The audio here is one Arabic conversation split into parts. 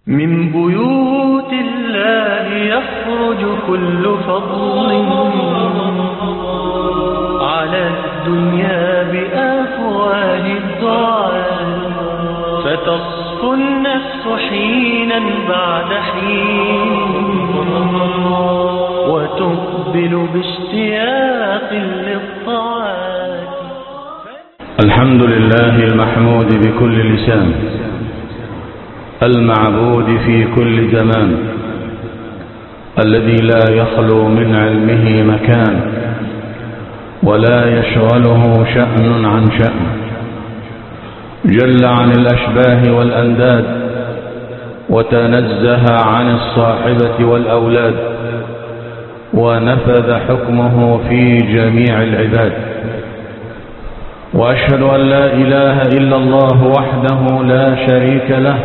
من بيوت الله يخرج كل فضل على الدنيا بأفواه الدعاء، فتصفو النفس حينا بعد حين وتقبل باشتياق للطاعات. الحمد لله المحمود بكل لسان، المعبود في كل زمان، الذي لا يخلو من علمه مكان ولا يشغله شأن عن شأن، جل عن الأشباه والأنداد وتنزه عن الصاحبة والأولاد، ونفذ حكمه في جميع العباد. وأشهد أن لا إله إلا الله وحده لا شريك له،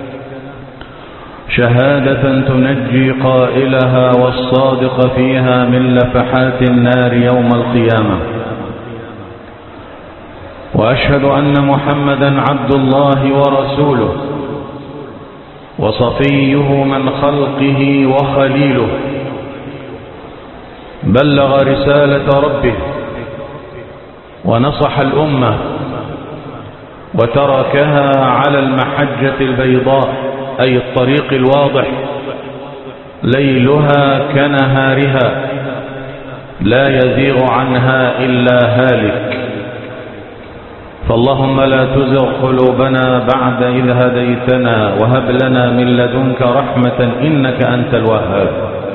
شهادة تنجي قائلها والصادق فيها من لفحات النار يوم القيامة. وأشهد أن محمدا عبد الله ورسوله وصفيه من خلقه وخليله، بلغ رسالة ربه ونصح الأمة وتركها على المحجة البيضاء، أي الطريق الواضح، ليلها كنهارها لا يزيغ عنها إلا هالك. فاللهم لا تزغ قلوبنا بعد إذ هديتنا وهب لنا من لدنك رحمة إنك أنت الوهاب.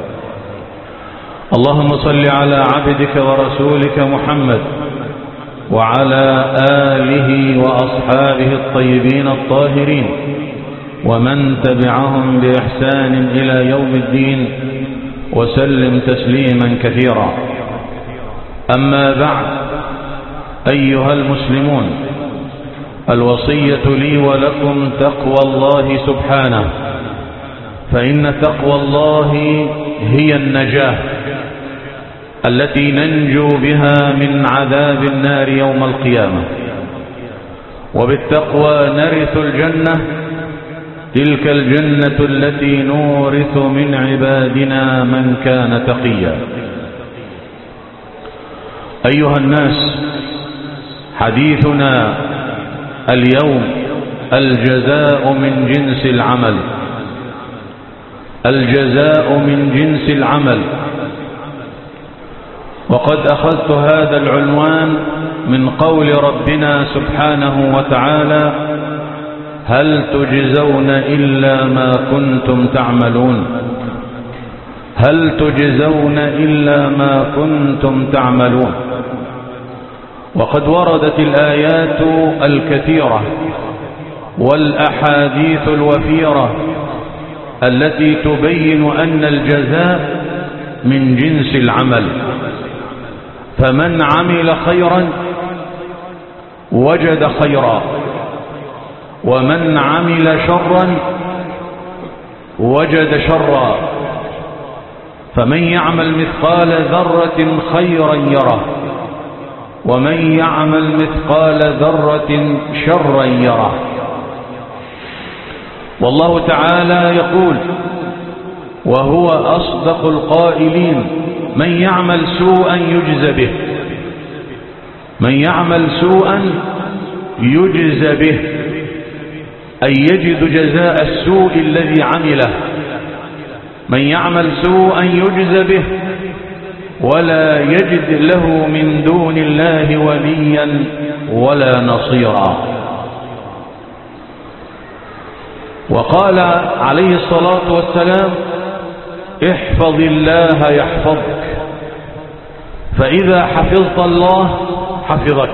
اللهم صل على عبدك ورسولك محمد وعلى آله وأصحابه الطيبين الطاهرين ومن تبعهم بإحسان إلى يوم الدين، وسلم تسليما كثيرا. أما بعد، أيها المسلمون، الوصية لي ولكم تقوى الله سبحانه، فإن تقوى الله هي النجاة التي ننجو بها من عذاب النار يوم القيامة، وبالتقوى نرث الجنة، تلك الجنة التي نورث من عبادنا من كان تقيا. أيها الناس، حديثنا اليوم الجزاء من جنس العمل. الجزاء من جنس العمل، وقد أخذت هذا العنوان من قول ربنا سبحانه وتعالى: هل تجزون إلا ما كنتم تعملون. هل تجزون إلا ما كنتم تعملون. وقد وردت الآيات الكثيرة والأحاديث الوفيرة التي تبين أن الجزاء من جنس العمل، فمن عمل خيرا وجد خيرا، ومن عمل شرا وجد شرا، فمن يعمل مثقال ذرة خيرا يره، ومن يعمل مثقال ذرة شرا يره. والله تعالى يقول وهو أصدق القائلين: من يعمل سوءا يجزى به. من يعمل سوءا يجزى به، أي يجد جزاء السوء الذي عمله. من يعمل سوءا يجزى به ولا يجد له من دون الله وليا ولا نصيرا. وقال عليه الصلاة والسلام: احفظ الله يحفظك، فإذا حفظت الله حفظك،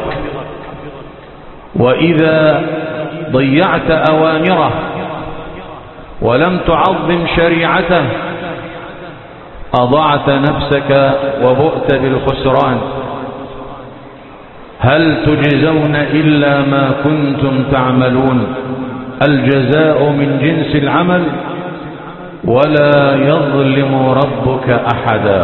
وإذا ضيعت أوامره ولم تعظم شريعته أضعت نفسك وبؤت بالخسران. هل تجزون إلا ما كنتم تعملون. الجزاء من جنس العمل، ولا يظلم ربك أحدا.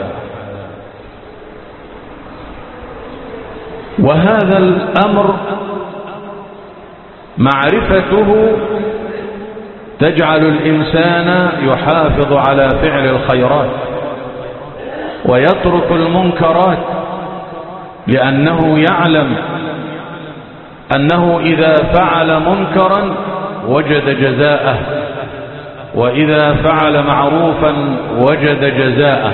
وهذا الأمر معرفته تجعل الإنسان يحافظ على فعل الخيرات ويترك المنكرات، لأنه يعلم أنه إذا فعل منكرا وجد جزاءه، وإذا فعل معروفا وجد جزاءه.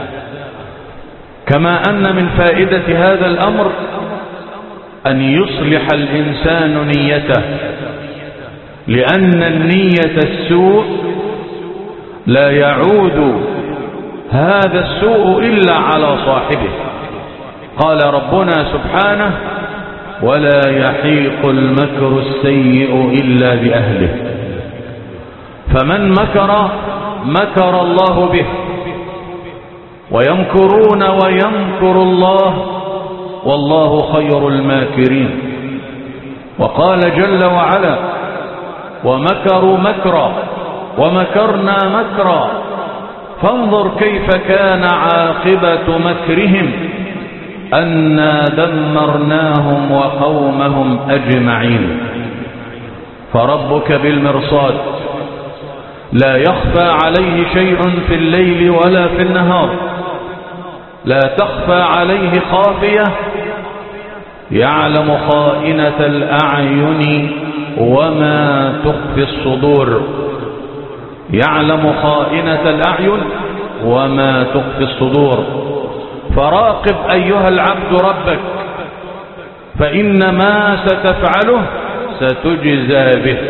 كما أن من فائدة هذا الأمر أن يصلح الإنسان نيته، لأن النية السوء لا يعود هذا السوء إلا على صاحبه. قال ربنا سبحانه: ولا يحيق المكر السيء إلا بأهله. فمن مكر مكر الله به، ويمكرون ويمكر الله والله خير الماكرين. وقال جل وعلا: ومكروا مكرا ومكرنا مكرا فانظر كيف كان عاقبة مكرهم أنا دمرناهم وقومهم أجمعين. فربك بالمرصاد لا يخفى عليه شيء في الليل ولا في النهار، لا تخفى عليه خافية، يعلم خائنة الأعين وما تخفي الصدور. يعلم خائنة الأعين وما تخفي الصدور. فراقب أيها العبد ربك، فإن ما ستفعله ستجزى به.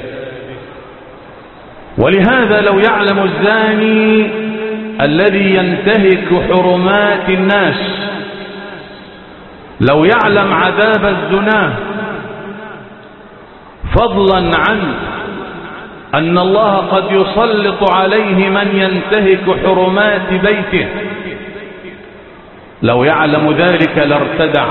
ولهذا لو يعلم الزاني الذي ينتهك حرمات الناس، لو يعلم عذاب الزنا، فضلا عن أن الله قد يسلط عليه من ينتهك حرمات بيته، لو يعلم ذلك لارتدع.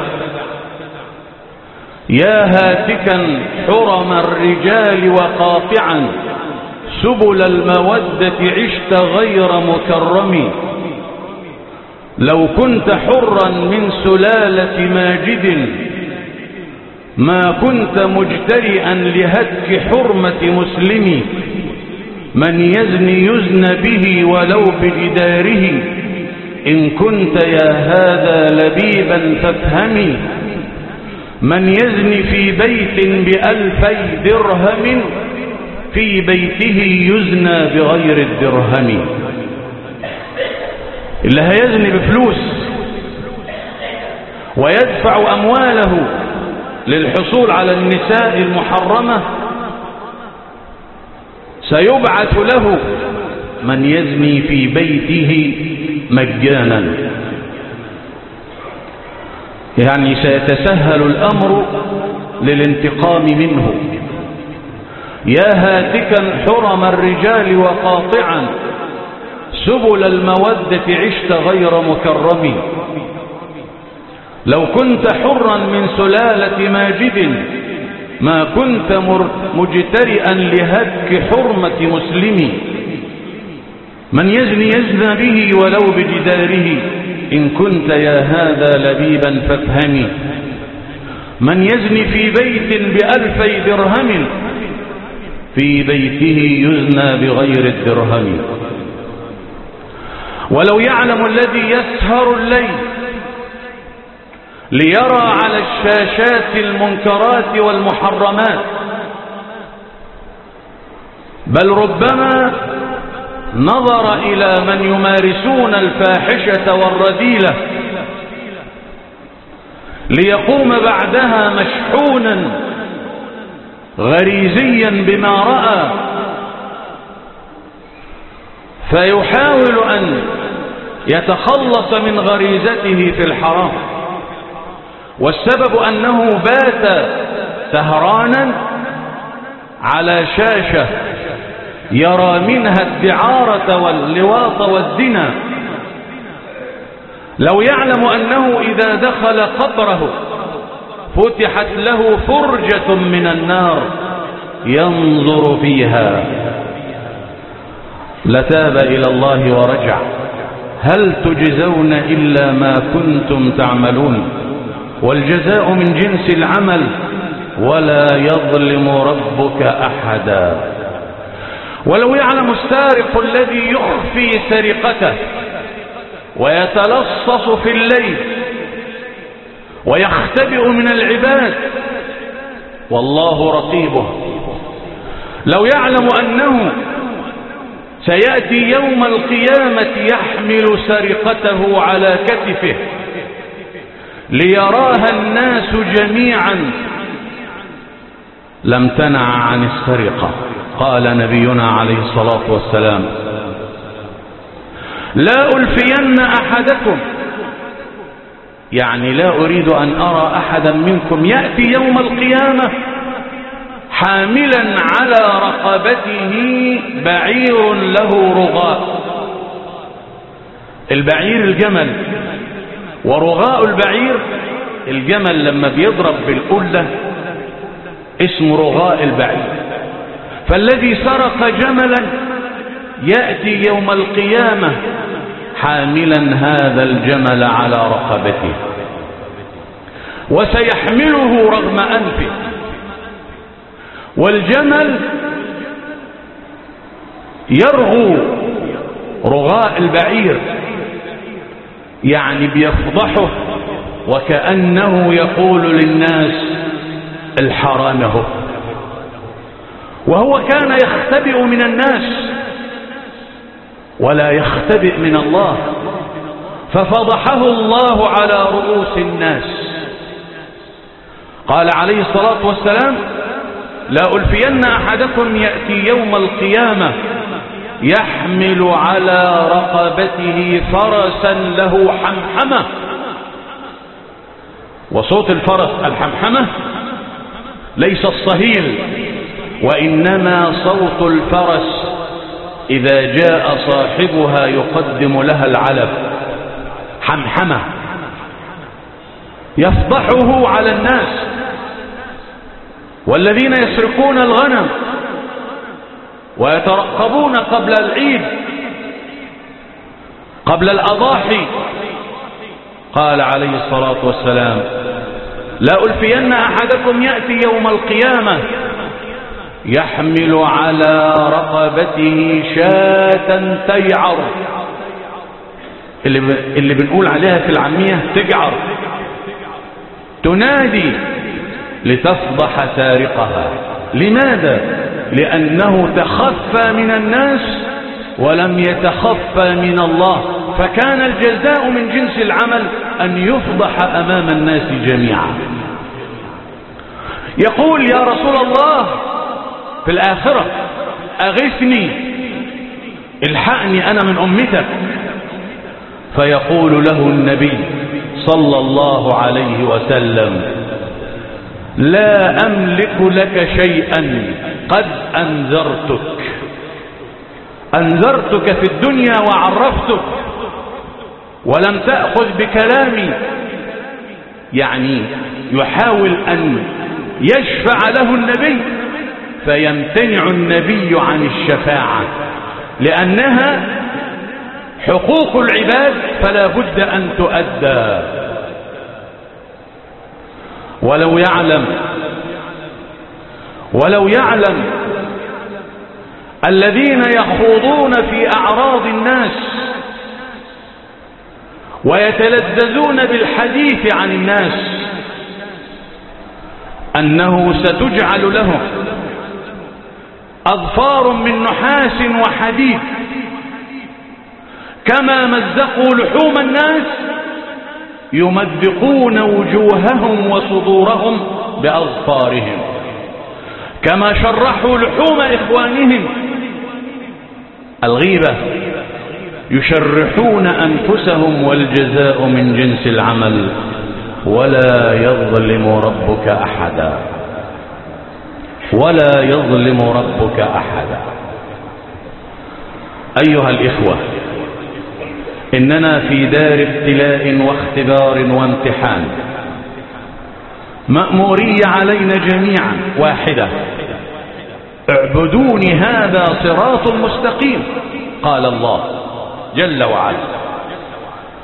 يا هاتكا حرم الرجال وقاطعا سبل المودة عشت غير مكرم. لو كنت حرا من سلالة ماجد ما كنت مجترئا لهتك حرمة مسلم. من يزني يزن به ولو بجداره، إن كنت يا هذا لبيبا فافهمي. من يزني في بيت ب2000 درهم في بيته يزنى بغير الدرهم. اللي هيزني بفلوس ويدفع أمواله للحصول على النساء المحرمة سيبعث له من يزني في بيته مجانا، يعني سيتسهل الأمر للانتقام منه. يا هاتكا حرم الرجال وقاطعا سبل المودة عشت غير مكرم. لو كنت حرا من سلالة ماجد ما كنت مجترئا لهتك حرمة مسلم. من يزني يزنى به ولو بجداره، إن كنت يا هذا لبيبا فافهمي. من يزني في بيت ب2000 درهم في بيته يزنى بغير الدرهم. ولو يعلم الذي يسهر الليل ليرى على الشاشات المنكرات والمحرمات، بل ربما نظر إلى من يمارسون الفاحشة والرذيلة ليقوم بعدها مشحونا غريزيا بما رأى، فيحاول أن يتخلص من غريزته في الحرام، والسبب أنه بات سهرانا على شاشة يرى منها الدعارة واللواط والزنا. لو يعلم أنه إذا دخل قبره فتحت له فرجة من النار ينظر فيها لتاب إلى الله ورجع. هل تجزون إلا ما كنتم تعملون، والجزاء من جنس العمل ولا يظلم ربك أحدا. ولو يعلم السارق الذي يخفي سرقته ويتلصص في الليل ويختبئ من العباد والله رقيبه، لو يعلم أنه سيأتي يوم القيامة يحمل سرقته على كتفه ليراها الناس جميعا لم تنع عن السرقة. قال نبينا عليه الصلاة والسلام: لا ألفين أحدكم، يعني لا أريد أن أرى أحدا منكم يأتي يوم القيامة حاملا على رقبته بعير له رغاء. البعير الجمل، ورغاء البعير الجمل لما بيضرب بالقلة اسمه رغاء البعير. فالذي سرق جملا يأتي يوم القيامة حاملا هذا الجمل على رقبته وسيحمله رغم أنفه. والجمل يرغو رغاء البعير، يعني بيفضحه وكأنه يقول للناس الحرام هو، وهو كان يختبئ من الناس ولا يختبئ من الله، ففضحه الله على رؤوس الناس. قال عليه الصلاة والسلام: لا ألفين أحدكم يأتي يوم القيامة يحمل على رقبته فرسا له حمحمة. وصوت الفرس الحمحمة ليس الصهيل، وإنما صوت الفرس إذا جاء صاحبها يقدم لها العلب. حمحمة يفضحه على الناس. والذين يسرقون الغنم ويترقبون قبل العيد قبل الأضاحي، قال عليه الصلاة والسلام: لا ألفين أحدكم يأتي يوم القيامة يحمل على رقبته شاة تيعر، اللي بنقول عليها في العامية تجعر، تنادي لتفضح سارقها. لماذا؟ لأنه تخفى من الناس ولم يتخفى من الله، فكان الجزاء من جنس العمل أن يفضح أمام الناس جميعا. يقول: يا رسول الله في الآخرة أغثني، الحقني أنا من أمتك. فيقول له النبي صلى الله عليه وسلم: لا أملك لك شيئا قد أنذرتك في الدنيا وعرفتك ولم تأخذ بكلامي. يعني يحاول أن يشفع له النبي فيمتنع النبي عن الشفاعة، لأنها حقوق العباد فلا بد أن تؤدى. ولو يعلم الذين يخوضون في أعراض الناس ويتلذذون بالحديث عن الناس أنه ستجعل لهم أظفار من نحاس وحديد، كما مزقوا لحوم الناس يمزقون وجوههم وصدورهم بأظفارهم، كما شرحوا لحوم إخوانهم الغيبة يشرحون أنفسهم، والجزاء من جنس العمل ولا يظلم ربك أحدا، ولا يظلم ربك أحدا. أيها الإخوة، إننا في دار ابتلاء واختبار وامتحان، مأمورية علينا جميعا واحدة: اعبدوني هذا صراط مستقيم، قال الله جل وعلا.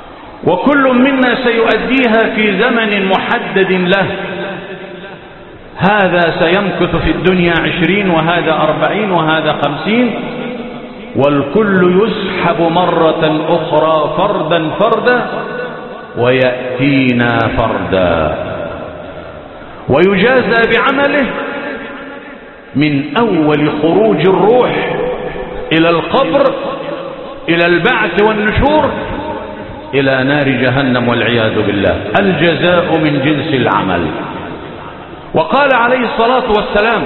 وكل منا سيؤديها في زمن محدد له، هذا سيمكث في الدنيا 20 وهذا 40 وهذا 50، والكل يسحب مرة أخرى فردا فردا ويأتينا فردا، ويجازى بعمله من أول خروج الروح إلى القبر إلى البعث والنشور إلى نار جهنم والعياذ بالله. الجزاء من جنس العمل. وقال عليه الصلاة والسلام: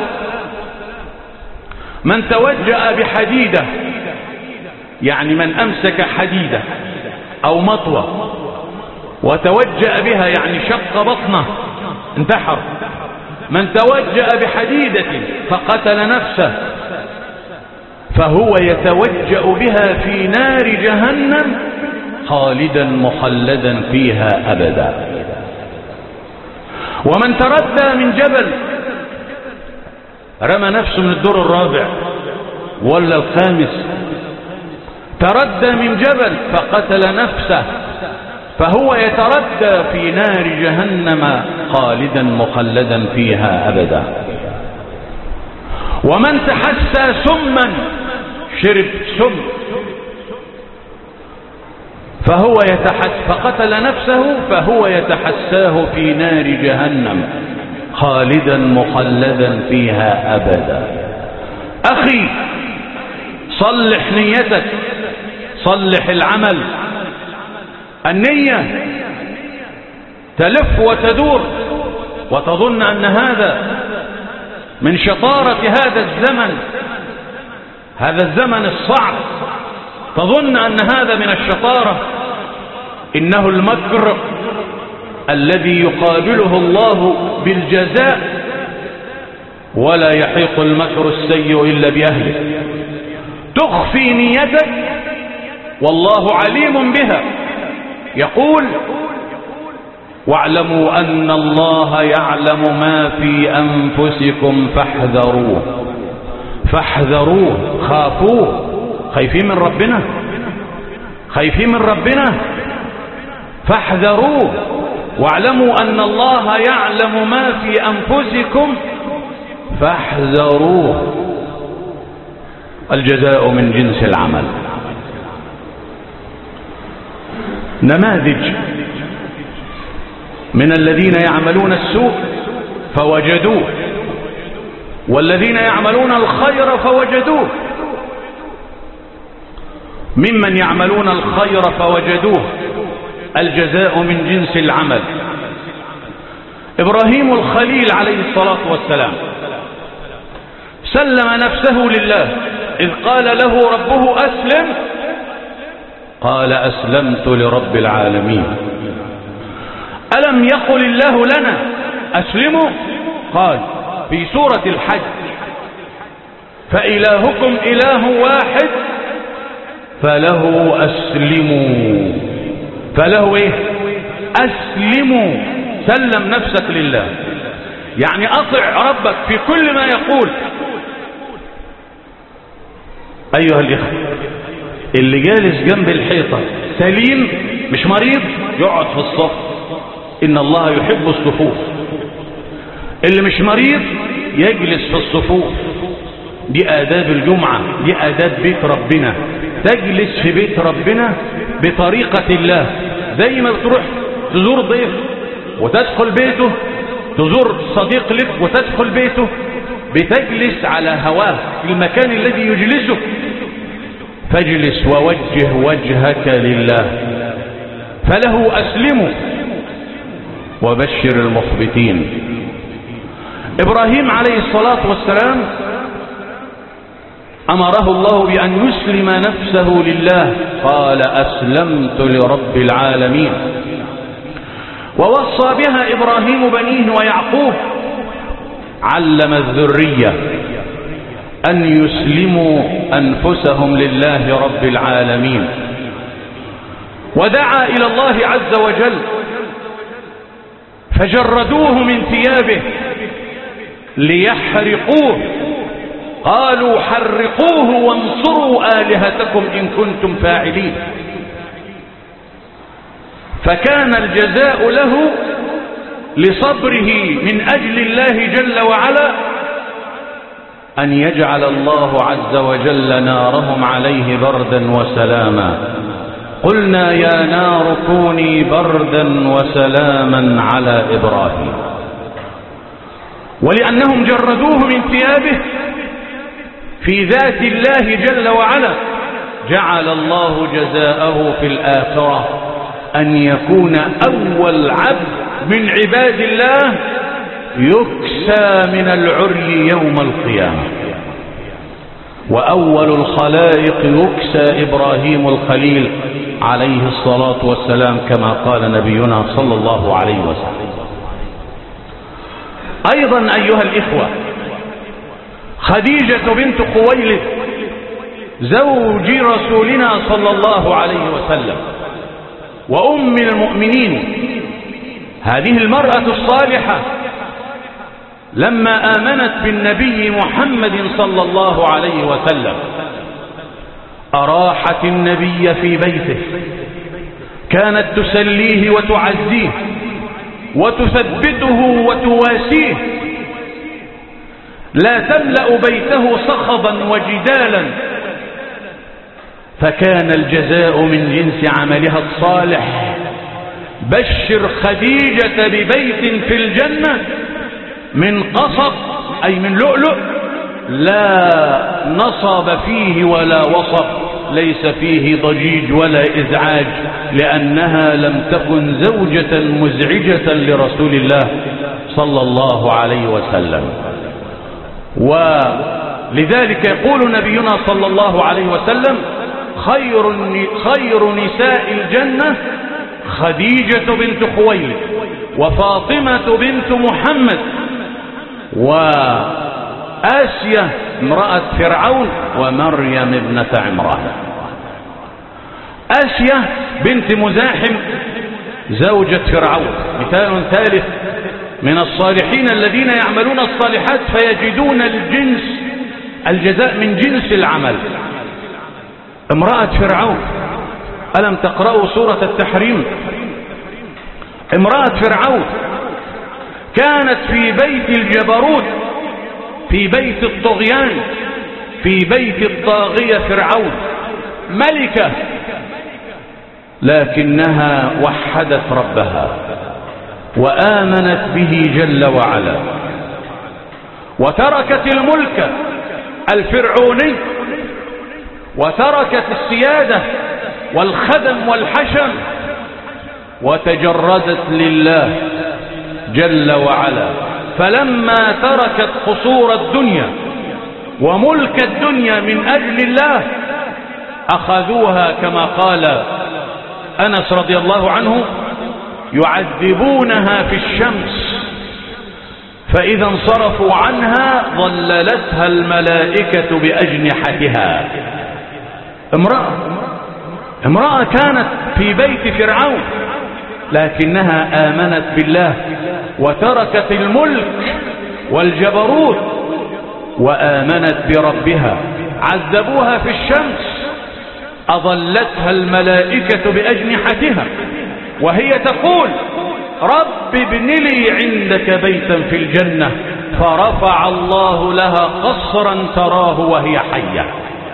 من توجأ بحديدة، يعني من أمسك حديدة أو مطوة وتوجأ بها، يعني شق بطنه انتحر، من توجأ بحديدة فقتل نفسه فهو يتوجأ بها في نار جهنم خالدا مخلدا فيها أبدا. ومن تردى من جبل، رمى نفسه من الدور الرابع ولا الخامس، تردى من جبل فقتل نفسه فهو يتردى في نار جهنم خالدا مخلدا فيها أبدا. ومن تحسى سما، شرب سم فهو فقتل نفسه فهو يتحساه في نار جهنم خالدا مخلدا فيها أبدا. أخي، صلح نيتك، صلح العمل. النية تلف وتدور وتظن أن هذا من شطارة هذا الزمن، هذا الزمن الصعب، تظن أن هذا من الشطارة. إنه المكر الذي يقابله الله بالجزاء، ولا يحيق المكر السيء إلا بأهله. تخفي نيتك والله عليم بها. يقول: واعلموا أن الله يعلم ما في أنفسكم فاحذروه. فاحذروه، خافوه، خايفين من ربنا، خايفين من ربنا، فاحذروه. واعلموا أن الله يعلم ما في أنفسكم فاحذروه. الجزاء من جنس العمل. نماذج من الذين يعملون السوء فوجدوه، والذين يعملون الخير فوجدوه. ممن يعملون الخير فوجدوه، الجزاء من جنس العمل. إبراهيم الخليل عليه الصلاة والسلام سلم نفسه لله، إذ قال له ربه أسلم قال أسلمت لرب العالمين. ألم يقل الله لنا أسلموا؟ قال في سورة الحج: فإلهكم إله واحد فله أسلموا. فله إيه؟ أسلموا. سلم نفسك لله، يعني أطع ربك في كل ما يقول. أيها الإخوة، اللي جالس جنب الحيطة سليم مش مريض يقعد في الصف، إن الله يحب الصفوف. اللي مش مريض يجلس في الصفوف. دي آداب الجمعة، دي آداب بيت ربنا. تجلس في بيت ربنا بطريقة الله، زي ما بتروح تزور ضيف وتدخل بيته، تزور صديق لك وتدخل بيته، بتجلس على هواه في المكان الذي يجلسه. فاجلس ووجه وجهك لله. فله أسلموا وبشر المخبتين. إبراهيم عليه الصلاة والسلام أمره الله بأن يسلم نفسه لله، قال أسلمت لرب العالمين. ووصى بها إبراهيم بنيه ويعقوب، علم الذرية أن يسلموا أنفسهم لله رب العالمين. ودعا إلى الله عز وجل فجردوه من ثيابه ليحرقوه، قالوا حرقوه وانصروا آلهتكم إن كنتم فاعلين. فكان الجزاء له لصبره من أجل الله جل وعلا أن يجعل الله عز وجل نارهم عليه بردا وسلاما. قلنا يا نار كوني بردا وسلاما على إبراهيم. ولأنهم جردوه من ثيابه في ذات الله جل وعلا جعل الله جزاءه في الآخرة أن يكون أول عبد من عباد الله يكسى من العري يوم القيامة. وأول الخلائق يكسى إبراهيم الخليل عليه الصلاة والسلام كما قال نبينا صلى الله عليه وسلم. أيضا أيها الإخوة، خديجة بنت خويلد زوج رسولنا صلى الله عليه وسلم وأم المؤمنين، هذه المرأة الصالحة لما آمنت بالنبي محمد صلى الله عليه وسلم أراحت النبي في بيته، كانت تسليه وتعزيه وتثبته وتواسيه، لا تملأ بيته صخبا وجدالا، فكان الجزاء من جنس عملها الصالح. بشر خديجة ببيت في الجنة من قصب أي من لؤلؤ لا نصب فيه ولا وصب، ليس فيه ضجيج ولا إزعاج، لأنها لم تكن زوجة مزعجة لرسول الله صلى الله عليه وسلم. ولذلك يقول نبينا صلى الله عليه وسلم خير نساء الجنة خديجة بنت خويلد وفاطمة بنت محمد وآسيا امرأة فرعون ومريم ابنة عمران. آسيا بنت مزاحم زوجة فرعون مثال ثالث من الصالحين الذين يعملون الصالحات فيجدون الجزاء من جنس العمل. امرأة فرعون، ألم تقرأوا سورة التحريم؟ امرأة فرعون كانت في بيت الجبروت، في بيت الطغيان، في بيت الطاغية فرعون، ملكة، لكنها وحدت ربها وآمنت به جل وعلا وتركت الملك الفرعوني وتركت السيادة والخدم والحشم وتجردت لله جل وعلا. فلما تركت قصور الدنيا وملك الدنيا من أجل الله أخذوها كما قال أنس رضي الله عنه يعذبونها في الشمس، فإذا انصرفوا عنها ظللتها الملائكة بأجنحتها. امرأة كانت في بيت فرعون لكنها آمنت بالله وتركت الملك والجبروت وآمنت بربها. عذبوها في الشمس أظلتها الملائكة بأجنحتها وهي تقول رب ابن لي عندك بيتا في الجنة، فرفع الله لها قصرا تراه وهي حية.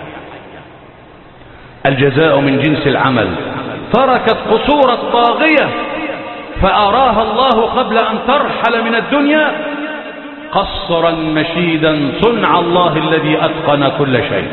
الجزاء من جنس العمل. تركت قصور الطاغية فأراها الله قبل أن ترحل من الدنيا قصرا مشيدا صنع الله الذي أتقن كل شيء،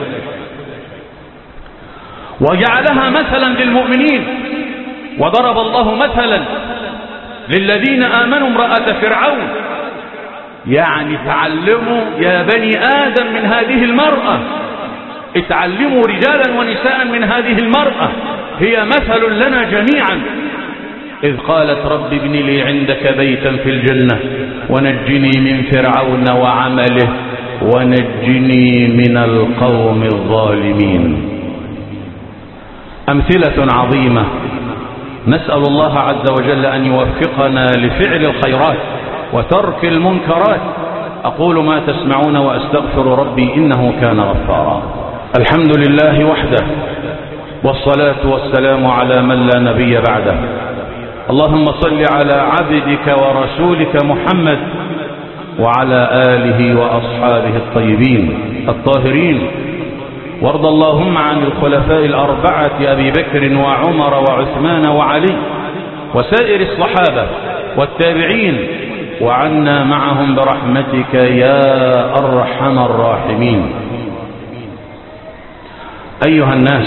وجعلها مثلا للمؤمنين. وضرب الله مثلا للذين آمنوا امرأة فرعون، يعني تعلموا يا بني آدم من هذه المرأة، اتعلموا رجالا ونساء من هذه المرأة، هي مثل لنا جميعا. إذ قالت رب ابن لي عندك بيتا في الجنة ونجني من فرعون وعمله ونجني من القوم الظالمين. أمثلة عظيمة، نسأل الله عز وجل أن يوفقنا لفعل الخيرات وترك المنكرات. أقول ما تسمعون وأستغفر ربي إنه كان غفارا. الحمد لله وحده والصلاة والسلام على من لا نبي بعده، اللهم صل على عبدك ورسولك محمد وعلى آله وأصحابه الطيبين الطاهرين، وارض اللهم عن الخلفاء الأربعة أبي بكر وعمر وعثمان وعلي وسائر الصحابة والتابعين، وعنا معهم برحمتك يا أرحم الراحمين. أيها الناس،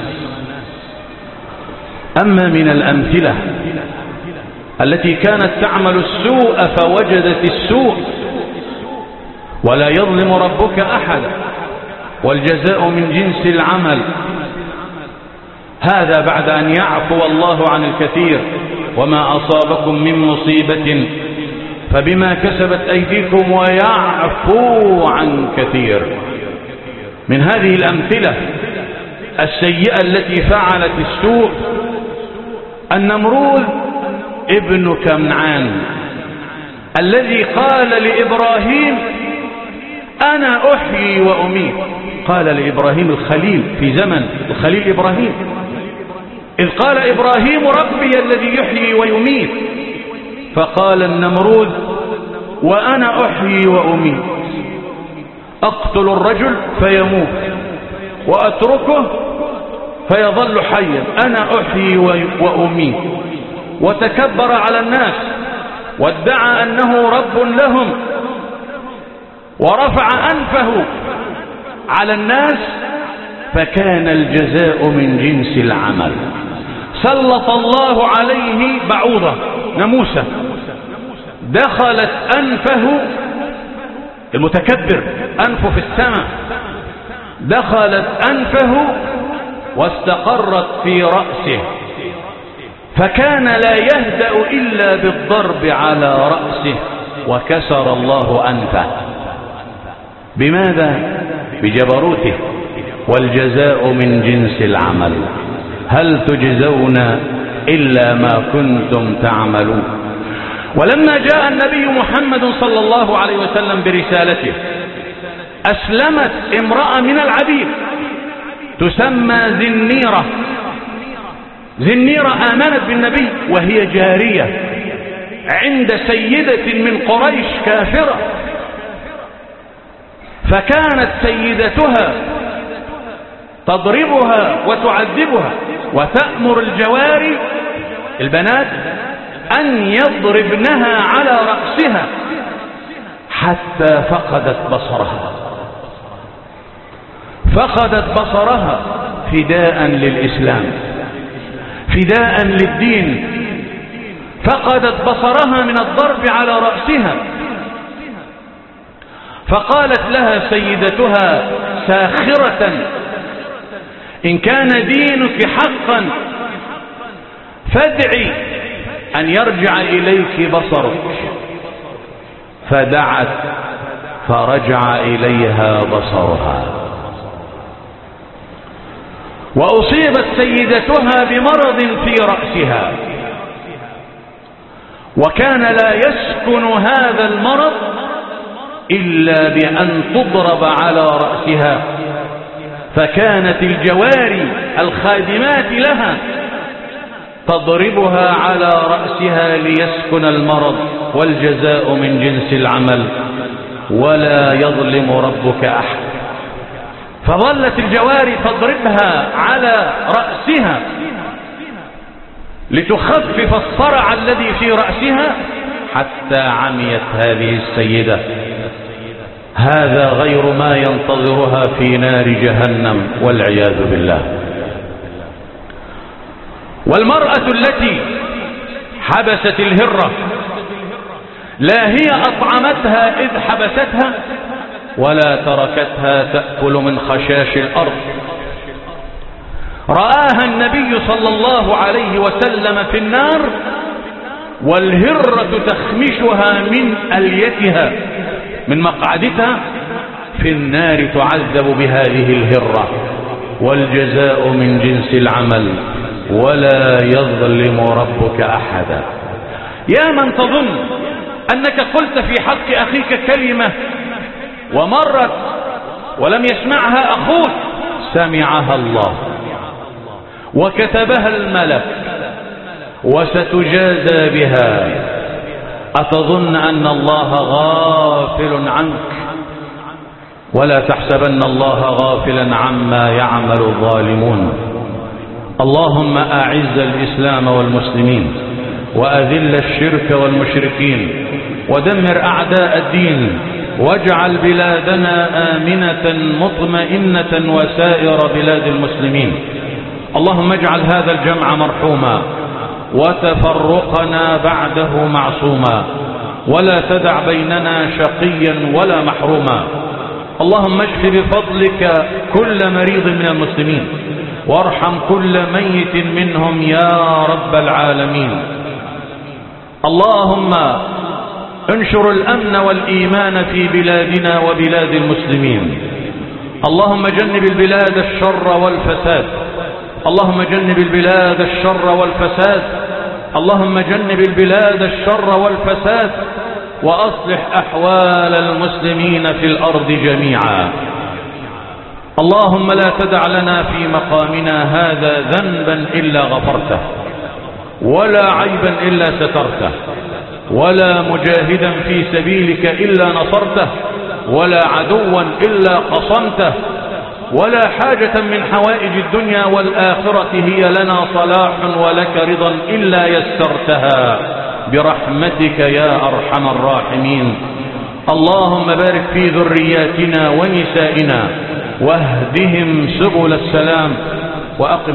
أما من الأمثلة التي كانت تعمل السوء فوجدت السوء، ولا يظلم ربك أحدا والجزاء من جنس العمل، هذا بعد أن يعفو الله عن الكثير، وما أصابكم من مصيبة فبما كسبت أيديكم ويعفو عن كثير. من هذه الأمثلة السيئة التي فعلت السوء النمرود ابن كنعان الذي قال لإبراهيم أنا أحيي وأميت. قال لإبراهيم الخليل في زمن الخليل إبراهيم، إذ قال إبراهيم ربي الذي يحيي ويميت، فقال النمرود وأنا أحيي وأميت، أقتل الرجل فيموت وأتركه فيظل حيا، أنا أحيي وأميت. وتكبر على الناس وادعى أنه رب لهم، ورفع أنفه على الناس، فكان الجزاء من جنس العمل. سلط الله عليه بعوضة ناموسة دخلت أنفه، المتكبر أنفه في السماء، دخلت أنفه واستقرت في رأسه، فكان لا يهدأ إلا بالضرب على رأسه، وكسر الله أنفه. بماذا؟ بجبروته. والجزاء من جنس العمل، هل تجزون إلا ما كنتم تعملون. ولما جاء النبي محمد صلى الله عليه وسلم برسالته، أسلمت امرأة من العبيد تسمى زنيرة. زنيرة آمنت بالنبي وهي جارية عند سيدة من قريش كافرة، فكانت سيدتها تضربها وتعذبها، وتأمر الجواري البنات أن يضربنها على رأسها حتى فقدت بصرها. فقدت بصرها فداء للإسلام، فداء للدين. فقدت بصرها من الضرب على رأسها، فقالت لها سيدتها ساخرة إن كان دينك حقا فادعي أن يرجع إليك بصرك. فدعت فرجع إليها بصرها. وأصيبت سيدتها بمرض في رأسها، وكان لا يسكن هذا المرض إلا بأن تضرب على رأسها، فكانت الجواري الخادمات لها تضربها على رأسها ليسكن المرض، والجزاء من جنس العمل، ولا يظلم ربك أحد. فظلت الجواري تضربها على رأسها لتخفف الصرع الذي في رأسها حتى عميت هذه السيدة. هذا غير ما ينتظرها في نار جهنم والعياذ بالله. والمرأة التي حبست الهرة لا هي أطعمتها إذ حبستها، ولا تركتها تأكل من خشاش الأرض. رآها النبي صلى الله عليه وسلم في النار، والهرة تخمشها من أليتها، من مقعدتها في النار تعذب بهذه الهرة، والجزاء من جنس العمل، ولا يظلم ربك أحدا. يا من تظن أنك قلت في حق أخيك كلمة ومرت ولم يسمعها أخوك، سمعها الله وكتبها الملك وستجازى بها. أتظن أن الله غافل عنك؟ ولا تحسبن الله غافلا عما يعمل الظالمون. اللهم أعز الإسلام والمسلمين وأذل الشرك والمشركين ودمر أعداء الدين، واجعل بلادنا آمنة مطمئنة وسائر بلاد المسلمين. اللهم اجعل هذا الجمع مرحوما وتفرقنا بعده معصوما، ولا تدع بيننا شقيا ولا محروما. اللهم اشف بفضلك كل مريض من المسلمين، وارحم كل ميت منهم يا رب العالمين. اللهم انشر الأمن والإيمان في بلادنا وبلاد المسلمين. اللهم جنب البلاد الشر والفساد، اللهم جنب البلاد الشر والفساد، اللهم جنب البلاد الشر والفساد، وأصلح أحوال المسلمين في الأرض جميعا. اللهم لا تدع لنا في مقامنا هذا ذنبا إلا غفرته، ولا عيبا إلا سترته، ولا مجاهدا في سبيلك إلا نصرته، ولا عدوا إلا قصمته، ولا حاجة من حوائج الدنيا والآخرة هي لنا صلاح ولك رضا إلا يسرتها برحمتك يا أرحم الراحمين. اللهم بارك في ذرياتنا ونسائنا واهدهم سبل السلام، وأقم